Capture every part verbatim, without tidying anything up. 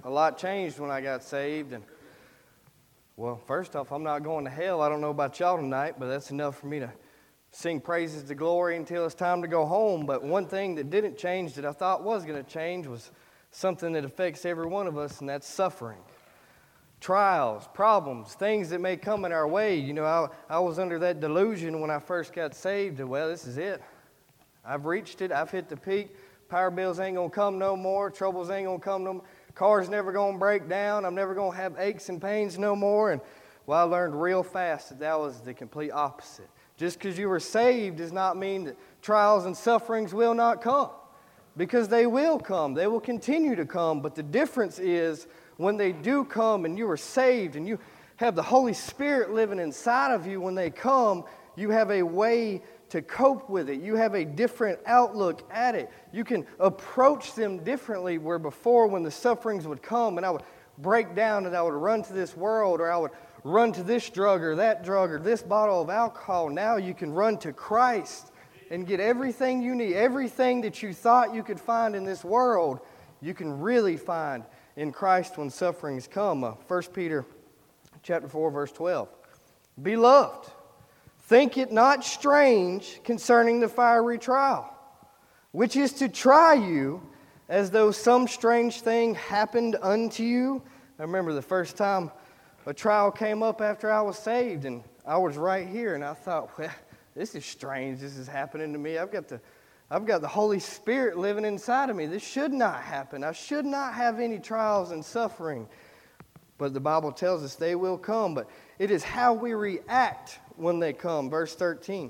a lot changed when I got saved. And well, first off, I'm not going to hell. I don't know about y'all tonight, but that's enough for me to sing praises to glory until it's time to go home. But one thing that didn't change that I thought was going to change was something that affects every one of us, and that's suffering. Trials, problems, things that may come in our way. You know, I, I was under that delusion when I first got saved. That, well, this is it. I've reached it. I've hit the peak. Power bills ain't going to come no more. Troubles ain't going to come no more. Car's never going to break down. I'm never going to have aches and pains no more. And well, I learned real fast that that was the complete opposite. Just because you were saved does not mean that trials and sufferings will not come. Because they will come. They will continue to come. But the difference is when they do come and you are saved and you have the Holy Spirit living inside of you, when they come, you have a way to cope with it. You have a different outlook at it. You can approach them differently, where before when the sufferings would come and I would break down and I would run to this world, or I would run to this drug or that drug or this bottle of alcohol, now you can run to Christ and get everything you need. Everything that you thought you could find in this world, you can really find in Christ when sufferings come. Uh, First Peter chapter four, verse twelve. Beloved, think it not strange concerning the fiery trial, which is to try you as though some strange thing happened unto you. I remember the first time a trial came up after I was saved, and I was right here, and I thought, well, this is strange. This is happening to me. I've got the, I've got the Holy Spirit living inside of me. This should not happen. I should not have any trials and suffering. But the Bible tells us they will come. But it is how we react when they come. Verse thirteen.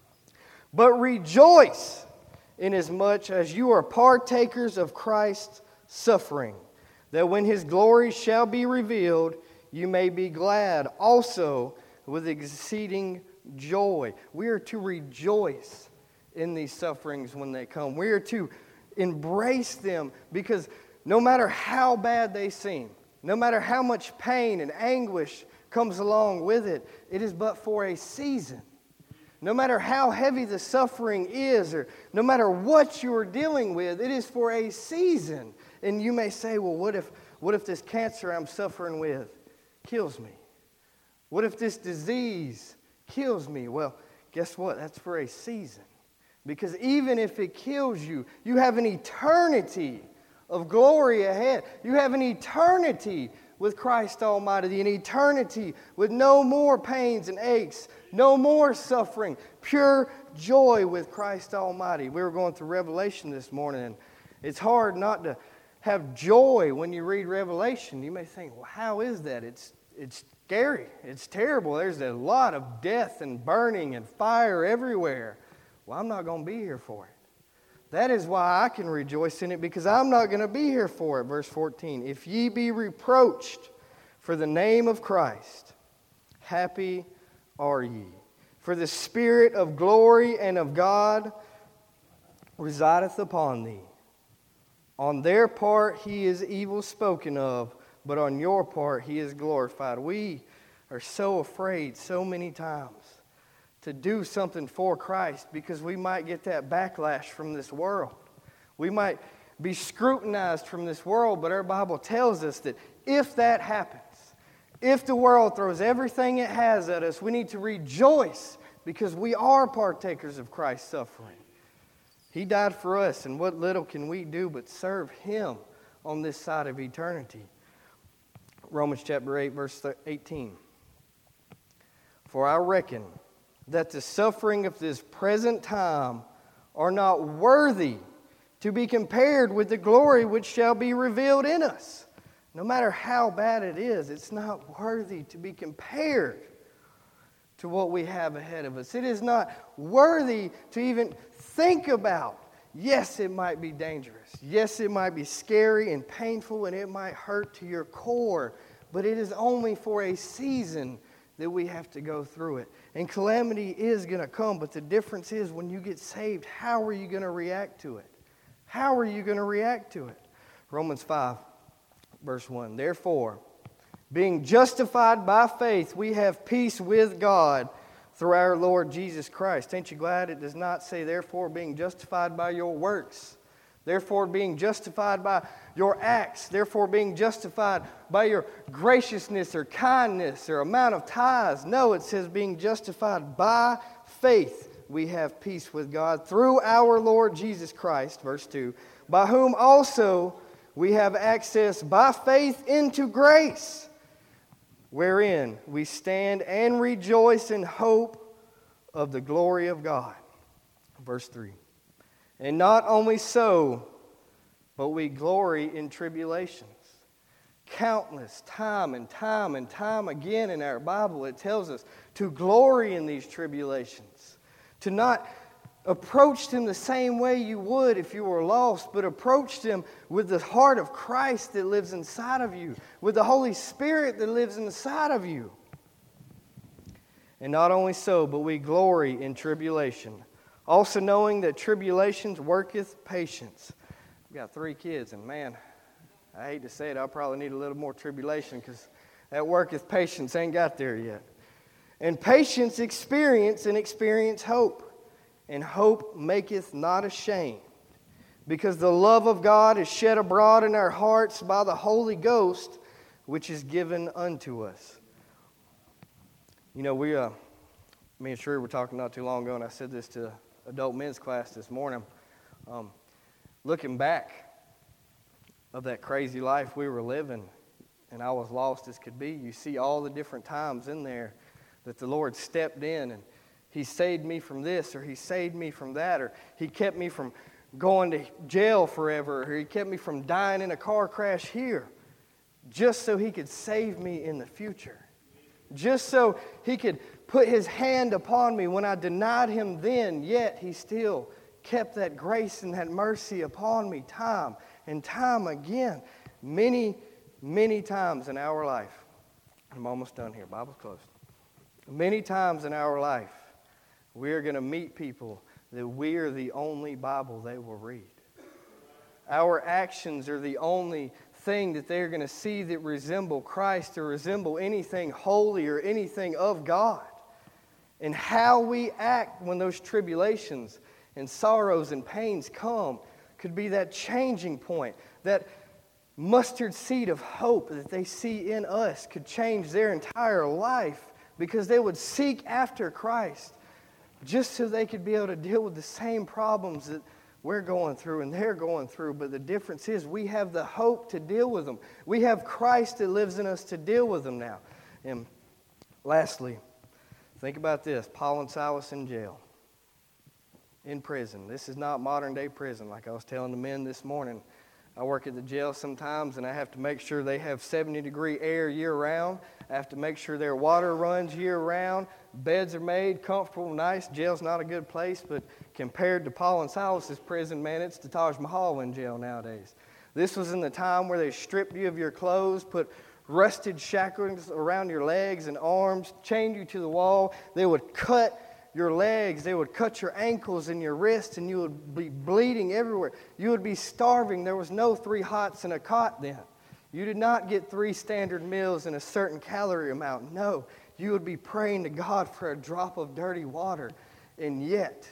But rejoice inasmuch as you are partakers of Christ's suffering, that when His glory shall be revealed, you may be glad also with exceeding joy. We are to rejoice in these sufferings when they come. We are to embrace them, because no matter how bad they seem, no matter how much pain and anguish comes along with it, it is but for a season. No matter how heavy the suffering is, or no matter what you are dealing with, it is for a season. And you may say, well, what if, what if this cancer I'm suffering with kills me? What if this disease kills me? Well, guess what? That's for a season. Because even if it kills you, you have an eternity of glory ahead. You have an eternity with Christ Almighty, an eternity with no more pains and aches, no more suffering, pure joy with Christ Almighty. We were going through Revelation this morning, and it's hard not to have joy when you read Revelation. You may think, well, how is that? It's it's scary. It's terrible. There's a lot of death and burning and fire everywhere. Well, I'm not going to be here for it. That is why I can rejoice in it, because I'm not going to be here for it. Verse fourteen, if ye be reproached for the name of Christ, happy are ye. For the Spirit of glory and of God resideth upon thee. On their part he is evil spoken of, but on your part he is glorified. We are so afraid so many times to do something for Christ, because we might get that backlash from this world. We might be scrutinized from this world, but our Bible tells us that if that happens, if the world throws everything it has at us, we need to rejoice, because we are partakers of Christ's suffering. He died for us, and what little can we do but serve Him on this side of eternity? Romans chapter eight, verse eighteen. For I reckon that the suffering of this present time are not worthy to be compared with the glory which shall be revealed in us. No matter how bad it is, it's not worthy to be compared to what we have ahead of us. It is not worthy to even think about. Yes, it might be dangerous. Yes, it might be scary and painful, and it might hurt to your core, but it is only for a season that we have to go through it. And calamity is going to come, but the difference is when you get saved, how are you going to react to it? How are you going to react to it? Romans five, verse one. Therefore, being justified by faith, we have peace with God through our Lord Jesus Christ. Ain't you glad it does not say, therefore, being justified by your works? therefore being justified by your acts, therefore being justified by your graciousness or kindness or amount of tithes. No, it says being justified by faith. We have peace with God through our Lord Jesus Christ, verse two, by whom also we have access by faith into grace, wherein we stand and rejoice in hope of the glory of God. Verse three. And not only so, but we glory in tribulations. Countless time and time and time again in our Bible, it tells us to glory in these tribulations. To not approach them the same way you would if you were lost, but approach them with the heart of Christ that lives inside of you, with the Holy Spirit that lives inside of you. And not only so, but we glory in tribulation, also knowing that tribulations worketh patience. I've got three kids, and man, I hate to say it, I'll probably need a little more tribulation because that worketh patience ain't got there yet. And patience experience, and experience hope. And hope maketh not ashamed, because the love of God is shed abroad in our hearts by the Holy Ghost, which is given unto us. You know, we, uh, me and Sheree were talking not too long ago, and I said this to adult men's class this morning. Um, looking back of that crazy life we were living, and I was lost as could be, you see all the different times in there that the Lord stepped in and He saved me from this, or He saved me from that, or He kept me from going to jail forever, or He kept me from dying in a car crash here, just so He could save me in the future. Just so He could put His hand upon me when I denied Him then, yet He still kept that grace and that mercy upon me time and time again. Many, many times in our life. I'm almost done here. Bible's closed. Many times in our life, we are going to meet people that we are the only Bible they will read. Our actions are the only thing that they're going to see that resemble Christ or resemble anything holy or anything of God. And how we act when those tribulations and sorrows and pains come could be that changing point, that mustard seed of hope that they see in us could change their entire life, because they would seek after Christ just so they could be able to deal with the same problems that we're going through and they're going through. But the difference is we have the hope to deal with them. We have Christ that lives in us to deal with them now. And lastly, think about this. Paul and Silas in jail, in prison. This is not modern day prison like I was telling the men this morning. I work at the jail sometimes, and I have to make sure they have seventy degree air year round. I have to make sure their water runs year round. Beds are made comfortable, nice. Jail's not a good place, but compared to Paul and Silas's prison, man, it's the Taj Mahal in jail nowadays. This was in the time where they stripped you of your clothes, put rusted shackles around your legs and arms, chained you to the wall. They would cut your legs, they would cut your ankles and your wrists, and you would be bleeding everywhere. You would be starving. There was no three hots and a cot then. You did not get three standard meals and a certain calorie amount. No, you would be praying to God for a drop of dirty water. And yet,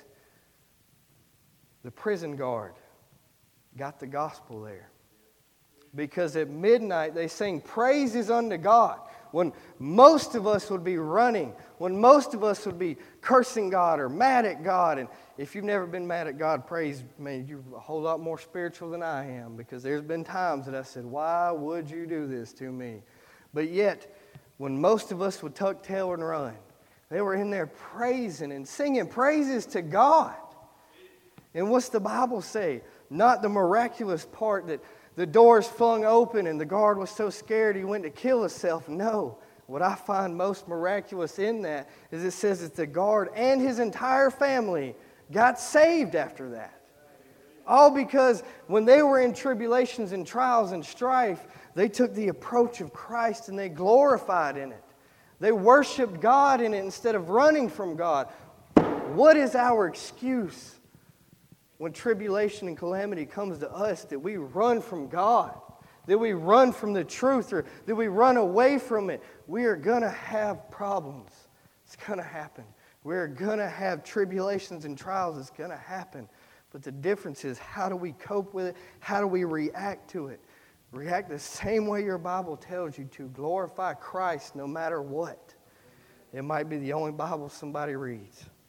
the prison guard got the gospel there. Because at midnight they sing praises unto God, when most of us would be running, when most of us would be cursing God or mad at God. And if you've never been mad at God, praise me, you're a whole lot more spiritual than I am, because there's been times that I said, why would you do this to me? But yet, when most of us would tuck tail and run, they were in there praising and singing praises to God. And what's the Bible say? Not the miraculous part that the doors flung open and the guard was so scared he went to kill himself. No. What I find most miraculous in that is it says that the guard and his entire family got saved after that. All because when they were in tribulations and trials and strife, they took the approach of Christ and they glorified in it. They worshiped God in it instead of running from God. What is our excuse when tribulation and calamity comes to us, that we run from God, that we run from the truth, or that we run away from it? We are going to have problems. It's going to happen. We're going to have tribulations and trials. It's going to happen. But the difference is, how do we cope with it? How do we react to it? React the same way your Bible tells you to. Glorify Christ no matter what. It might be the only Bible somebody reads.